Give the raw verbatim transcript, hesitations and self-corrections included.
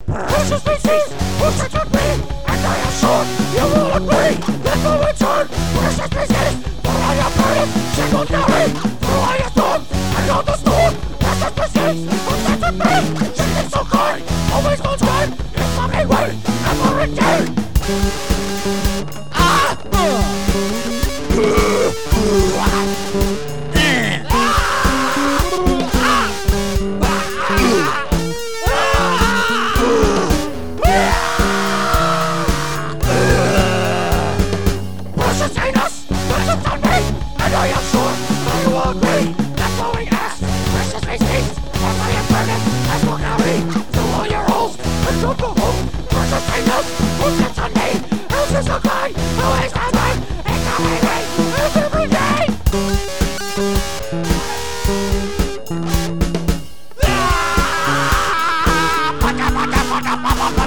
Precious species, who should you be? And I am sure you will agree. There's no return. Precious species, for I am burning. Single carry, for I am storm. And on the storm, precious species, who should you be? She is so kind, always goes right. It's not a way, never again. Ah! Precious anus, precious on me, and I am sure that you will agree. That's what we ask. Precious species, as I am burning, as will carry to all your holes and to the home. Precious anus, who sits on me, who is so kind, who is that right, and coming right, and every day. Ah! Paka, paka, paka, paka,